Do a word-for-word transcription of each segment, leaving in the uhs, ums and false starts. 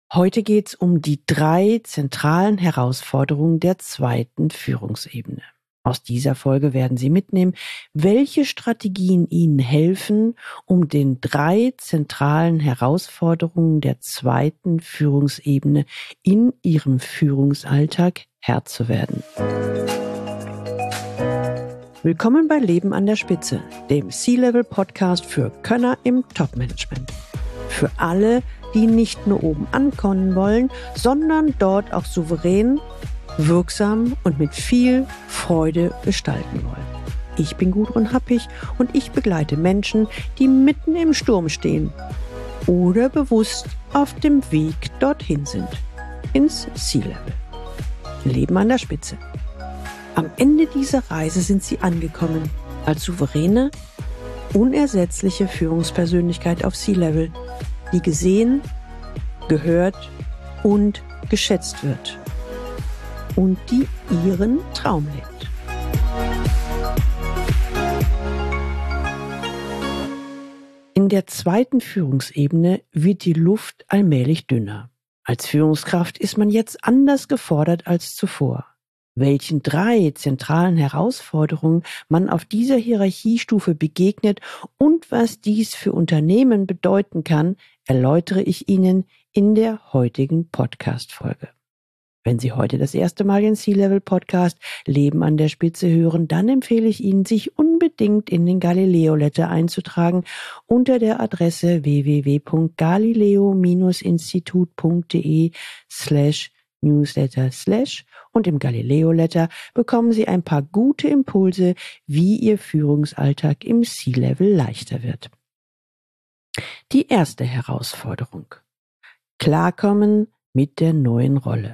Heute geht es um die drei zentralen Herausforderungen der zweiten Führungsebene. Aus dieser Folge werden Sie mitnehmen, welche Strategien Ihnen helfen, um den drei zentralen Herausforderungen der zweiten Führungsebene in Ihrem Führungsalltag Herr zu werden. Willkommen bei Leben an der Spitze, dem C-Level-Podcast für Könner im Top-Management. Für alle, die nicht nur oben ankommen wollen, sondern dort auch souverän, wirksam und mit viel Freude gestalten wollen. Ich bin Gudrun Happig und ich begleite Menschen, die mitten im Sturm stehen oder bewusst auf dem Weg dorthin sind, ins C-Level. Leben an der Spitze. Am Ende dieser Reise sind sie angekommen, als souveräne, unersetzliche Führungspersönlichkeit auf C-Level, die gesehen, gehört und geschätzt wird und die ihren Traum lebt. In der zweiten Führungsebene wird die Luft allmählich dünner. Als Führungskraft ist man jetzt anders gefordert als zuvor. Welchen drei zentralen Herausforderungen man auf dieser Hierarchiestufe begegnet und was dies für Unternehmen bedeuten kann, erläutere ich Ihnen in der heutigen Podcast-Folge. Wenn Sie heute das erste Mal den C-Level-Podcast Leben an der Spitze hören, dann empfehle ich Ihnen, sich unbedingt in den Galileo-Letter einzutragen unter der Adresse w w w punkt galileo Bindestrich institut punkt de slash newsletter slash und im Galileo-Letter bekommen Sie ein paar gute Impulse, wie Ihr Führungsalltag im C-Level leichter wird. Die erste Herausforderung: Klarkommen mit der neuen Rolle.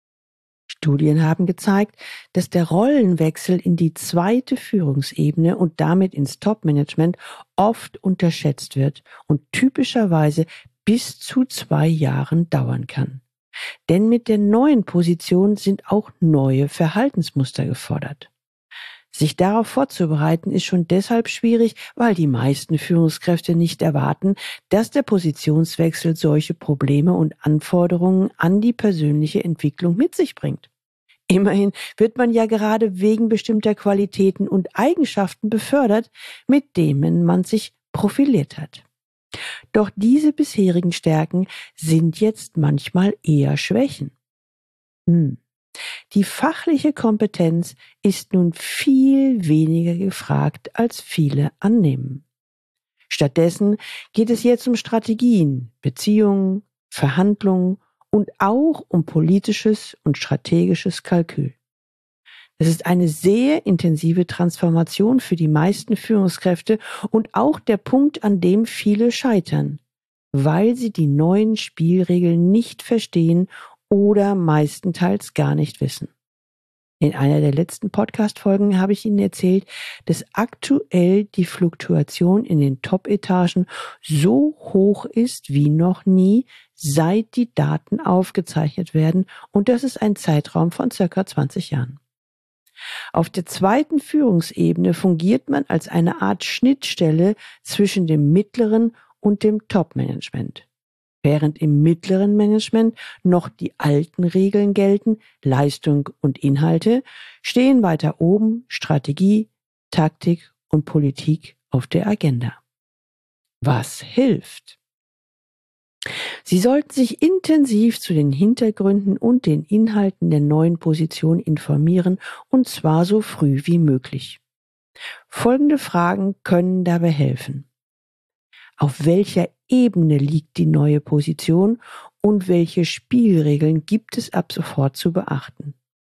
Studien haben gezeigt, dass der Rollenwechsel in die zweite Führungsebene und damit ins Top-Management oft unterschätzt wird und typischerweise bis zu zwei Jahren dauern kann. Denn mit der neuen Position sind auch neue Verhaltensmuster gefordert. Sich darauf vorzubereiten ist schon deshalb schwierig, weil die meisten Führungskräfte nicht erwarten, dass der Positionswechsel solche Probleme und Anforderungen an die persönliche Entwicklung mit sich bringt. Immerhin wird man ja gerade wegen bestimmter Qualitäten und Eigenschaften befördert, mit denen man sich profiliert hat. Doch diese bisherigen Stärken sind jetzt manchmal eher Schwächen. Hm. Die fachliche Kompetenz ist nun viel weniger gefragt, als viele annehmen. Stattdessen geht es jetzt um Strategien, Beziehungen, Verhandlungen und auch um politisches und strategisches Kalkül. Es ist eine sehr intensive Transformation für die meisten Führungskräfte und auch der Punkt, an dem viele scheitern, weil sie die neuen Spielregeln nicht verstehen oder meistenteils gar nicht wissen. In einer der letzten Podcast-Folgen habe ich Ihnen erzählt, dass aktuell die Fluktuation in den Top-Etagen so hoch ist wie noch nie, seit die Daten aufgezeichnet werden, und das ist ein Zeitraum von circa zwanzig Jahren. Auf der zweiten Führungsebene fungiert man als eine Art Schnittstelle zwischen dem mittleren und dem Top-Management. Während im mittleren Management noch die alten Regeln gelten, Leistung und Inhalte, stehen weiter oben Strategie, Taktik und Politik auf der Agenda. Was hilft? Sie sollten sich intensiv zu den Hintergründen und den Inhalten der neuen Position informieren, und zwar so früh wie möglich. Folgende Fragen können dabei helfen. Auf welcher Ebene liegt die neue Position und welche Spielregeln gibt es ab sofort zu beachten?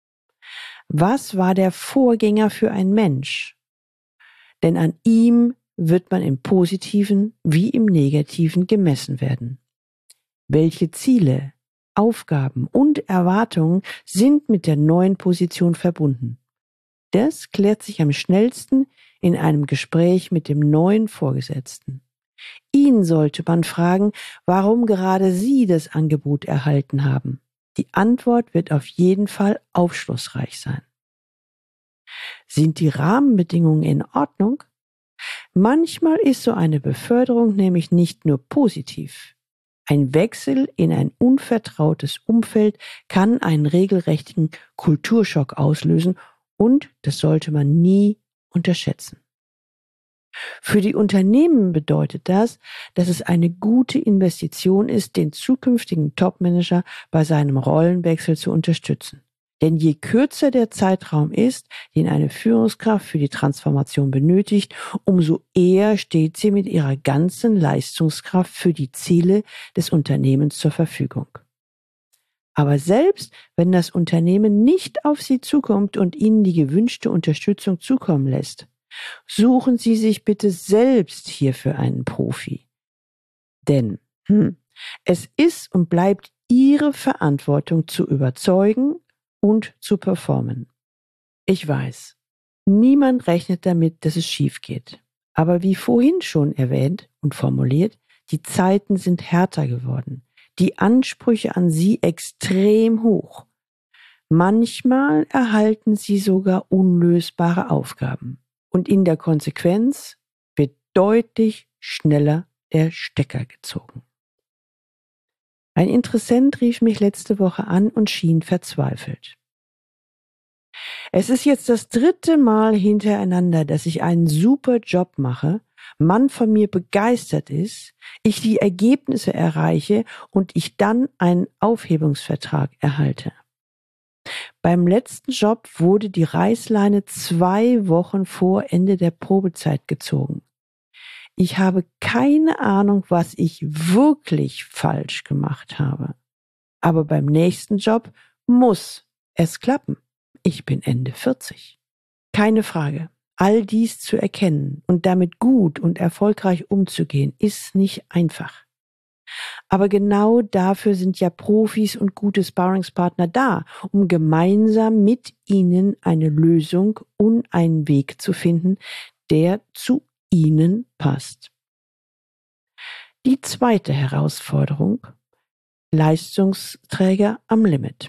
Was war der Vorgänger für ein Mensch? Denn an ihm wird man im Positiven wie im Negativen gemessen werden. Welche Ziele, Aufgaben und Erwartungen sind mit der neuen Position verbunden? Das klärt sich am schnellsten in einem Gespräch mit dem neuen Vorgesetzten. Ihn sollte man fragen, warum gerade Sie das Angebot erhalten haben. Die Antwort wird auf jeden Fall aufschlussreich sein. Sind die Rahmenbedingungen in Ordnung? Manchmal ist so eine Beförderung nämlich nicht nur positiv. Ein Wechsel in ein unvertrautes Umfeld kann einen regelrechten Kulturschock auslösen und das sollte man nie unterschätzen. Für die Unternehmen bedeutet das, dass es eine gute Investition ist, den zukünftigen Topmanager bei seinem Rollenwechsel zu unterstützen. Denn je kürzer der Zeitraum ist, den eine Führungskraft für die Transformation benötigt, umso eher steht sie mit ihrer ganzen Leistungskraft für die Ziele des Unternehmens zur Verfügung. Aber selbst wenn das Unternehmen nicht auf Sie zukommt und Ihnen die gewünschte Unterstützung zukommen lässt, suchen Sie sich bitte selbst hierfür einen Profi. Denn hm, es ist und bleibt Ihre Verantwortung zu überzeugen und zu performen. Ich weiß, niemand rechnet damit, dass es schief geht. Aber wie vorhin schon erwähnt und formuliert, die Zeiten sind härter geworden. Die Ansprüche an Sie extrem hoch. Manchmal erhalten Sie sogar unlösbare Aufgaben. Und in der Konsequenz wird deutlich schneller der Stecker gezogen. Ein Interessent rief mich letzte Woche an und schien verzweifelt. Es ist jetzt das dritte Mal hintereinander, dass ich einen super Job mache, man von mir begeistert ist, ich die Ergebnisse erreiche und ich dann einen Aufhebungsvertrag erhalte. Beim letzten Job wurde die Reißleine zwei Wochen vor Ende der Probezeit gezogen. Ich habe keine Ahnung, was ich wirklich falsch gemacht habe. Aber beim nächsten Job muss es klappen. Ich bin Ende vierzig. Keine Frage. All dies zu erkennen und damit gut und erfolgreich umzugehen, ist nicht einfach. Aber genau dafür sind ja Profis und gute Sparringspartner da, um gemeinsam mit Ihnen eine Lösung und einen Weg zu finden, der zu Ihnen passt. Die zweite Herausforderung: Leistungsträger am Limit.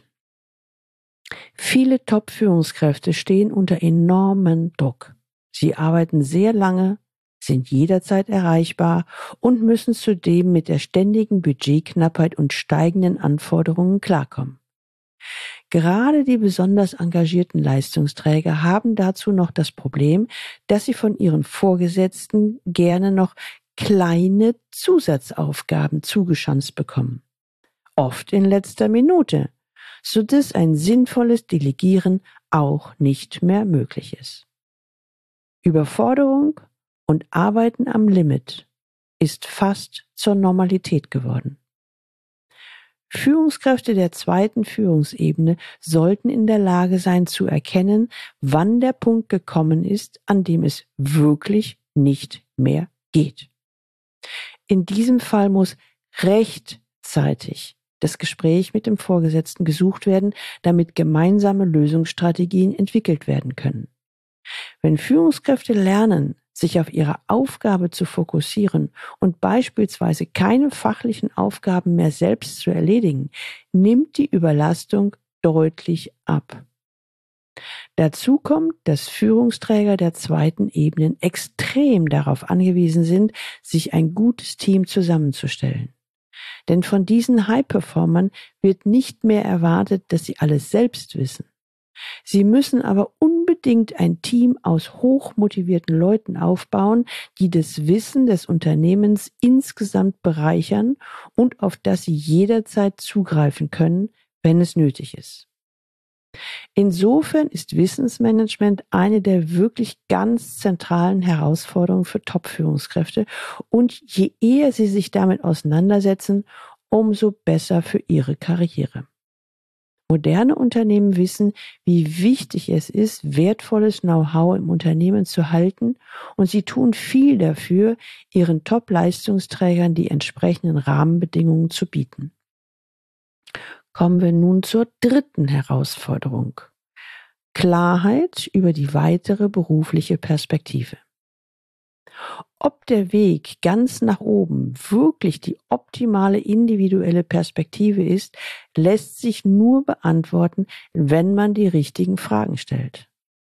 Viele Top-Führungskräfte stehen unter enormem Druck. Sie arbeiten sehr lange, sind jederzeit erreichbar und müssen zudem mit der ständigen Budgetknappheit und steigenden Anforderungen klarkommen. Gerade die besonders engagierten Leistungsträger haben dazu noch das Problem, dass sie von ihren Vorgesetzten gerne noch kleine Zusatzaufgaben zugeschanzt bekommen. Oft in letzter Minute, sodass ein sinnvolles Delegieren auch nicht mehr möglich ist. Überforderung und Arbeiten am Limit ist fast zur Normalität geworden. Führungskräfte der zweiten Führungsebene sollten in der Lage sein zu erkennen, wann der Punkt gekommen ist, an dem es wirklich nicht mehr geht. In diesem Fall muss rechtzeitig das Gespräch mit dem Vorgesetzten gesucht werden, damit gemeinsame Lösungsstrategien entwickelt werden können. Wenn Führungskräfte lernen, sich auf ihre Aufgabe zu fokussieren und beispielsweise keine fachlichen Aufgaben mehr selbst zu erledigen, nimmt die Überlastung deutlich ab. Dazu kommt, dass Führungsträger der zweiten Ebenen extrem darauf angewiesen sind, sich ein gutes Team zusammenzustellen. Denn von diesen High-Performern wird nicht mehr erwartet, dass sie alles selbst wissen. Sie müssen aber unbedingt ein Team aus hochmotivierten Leuten aufbauen, die das Wissen des Unternehmens insgesamt bereichern und auf das sie jederzeit zugreifen können, wenn es nötig ist. Insofern ist Wissensmanagement eine der wirklich ganz zentralen Herausforderungen für Top-Führungskräfte und je eher sie sich damit auseinandersetzen, umso besser für ihre Karriere. Moderne Unternehmen wissen, wie wichtig es ist, wertvolles Know-how im Unternehmen zu halten, und sie tun viel dafür, ihren Top-Leistungsträgern die entsprechenden Rahmenbedingungen zu bieten. Kommen wir nun zur dritten Herausforderung: Klarheit über die weitere berufliche Perspektive. Ob der Weg ganz nach oben wirklich die optimale individuelle Perspektive ist, lässt sich nur beantworten, wenn man die richtigen Fragen stellt.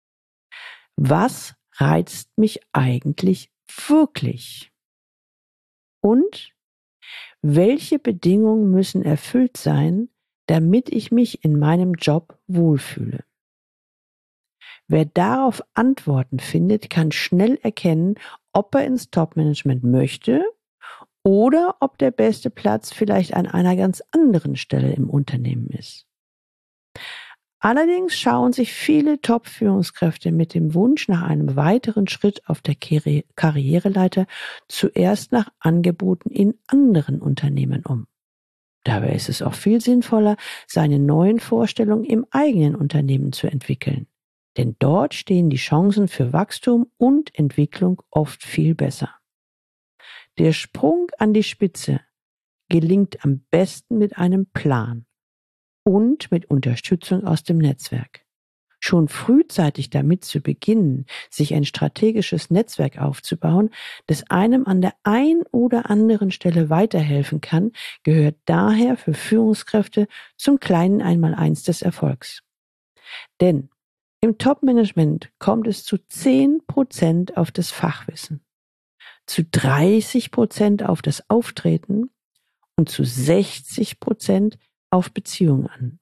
Was reizt mich eigentlich wirklich? Und Welche Bedingungen müssen erfüllt sein, damit ich mich in meinem Job wohlfühle? Wer darauf Antworten findet, kann schnell erkennen, ob er ins Top-Management möchte oder ob der beste Platz vielleicht an einer ganz anderen Stelle im Unternehmen ist. Allerdings schauen sich viele Top-Führungskräfte mit dem Wunsch nach einem weiteren Schritt auf der Karri- Karriereleiter zuerst nach Angeboten in anderen Unternehmen um. Dabei ist es auch viel sinnvoller, seine neuen Vorstellungen im eigenen Unternehmen zu entwickeln. Denn dort stehen die Chancen für Wachstum und Entwicklung oft viel besser. Der Sprung an die Spitze gelingt am besten mit einem Plan und mit Unterstützung aus dem Netzwerk. Schon frühzeitig damit zu beginnen, sich ein strategisches Netzwerk aufzubauen, das einem an der ein oder anderen Stelle weiterhelfen kann, gehört daher für Führungskräfte zum kleinen Einmaleins des Erfolgs. Denn im Top-Management kommt es zu zehn Prozent auf das Fachwissen, zu dreißig Prozent auf das Auftreten und zu sechzig Prozent auf Beziehungen an.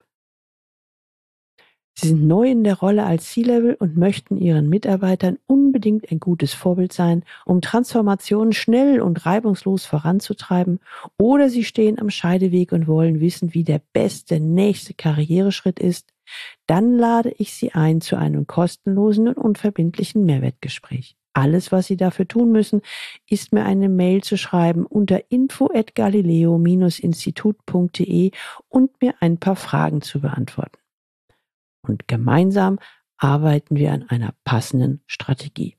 Sie sind neu in der Rolle als C-Level und möchten ihren Mitarbeitern unbedingt ein gutes Vorbild sein, um Transformationen schnell und reibungslos voranzutreiben, oder sie stehen am Scheideweg und wollen wissen, wie der beste nächste Karriereschritt ist. Dann lade ich Sie ein zu einem kostenlosen und unverbindlichen Mehrwertgespräch. Alles, was Sie dafür tun müssen, ist mir eine Mail zu schreiben unter info at galileo dash institut punkt de und mir ein paar Fragen zu beantworten. Und gemeinsam arbeiten wir an einer passenden Strategie.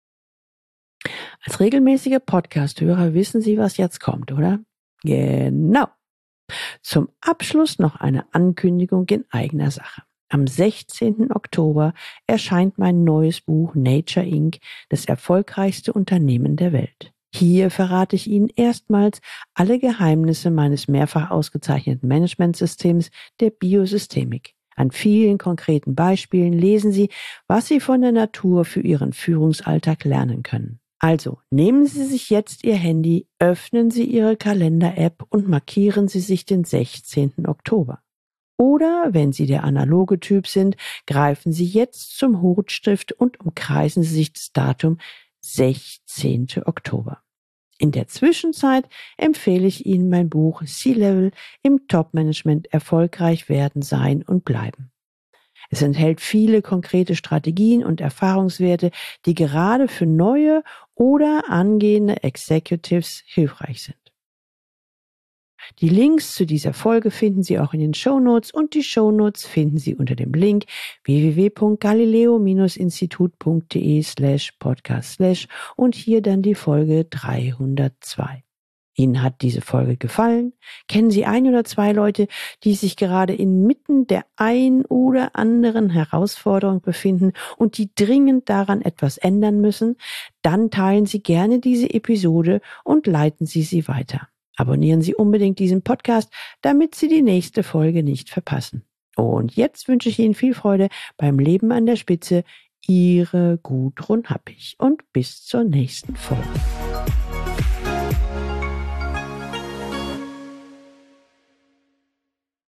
Als regelmäßige Podcast-Hörer wissen Sie, was jetzt kommt, oder? Genau. Zum Abschluss noch eine Ankündigung in eigener Sache. Am sechzehnten Oktober erscheint mein neues Buch Nature Incorporated, das erfolgreichste Unternehmen der Welt. Hier verrate ich Ihnen erstmals alle Geheimnisse meines mehrfach ausgezeichneten Managementsystems, der Biosystemik. An vielen konkreten Beispielen lesen Sie, was Sie von der Natur für Ihren Führungsalltag lernen können. Also, nehmen Sie sich jetzt Ihr Handy, öffnen Sie Ihre Kalender-App und markieren Sie sich den sechzehnten Oktober. Oder, wenn Sie der analoge Typ sind, greifen Sie jetzt zum Rotstift und umkreisen Sie sich das Datum sechzehnten Oktober. In der Zwischenzeit empfehle ich Ihnen mein Buch C-Level im Top-Management erfolgreich werden, sein und bleiben. Es enthält viele konkrete Strategien und Erfahrungswerte, die gerade für neue oder angehende Executives hilfreich sind. Die Links zu dieser Folge finden Sie auch in den Shownotes und die Shownotes finden Sie unter dem Link w w w punkt galileo dash institut punkt de slash podcast slash und hier dann die Folge dreihundertzwei. Ihnen hat diese Folge gefallen? Kennen Sie ein oder zwei Leute, die sich gerade inmitten der ein oder anderen Herausforderung befinden und die dringend daran etwas ändern müssen? Dann teilen Sie gerne diese Episode und leiten Sie sie weiter. Abonnieren Sie unbedingt diesen Podcast, damit Sie die nächste Folge nicht verpassen. Und jetzt wünsche ich Ihnen viel Freude beim Leben an der Spitze. Ihre Gudrun Happig und bis zur nächsten Folge.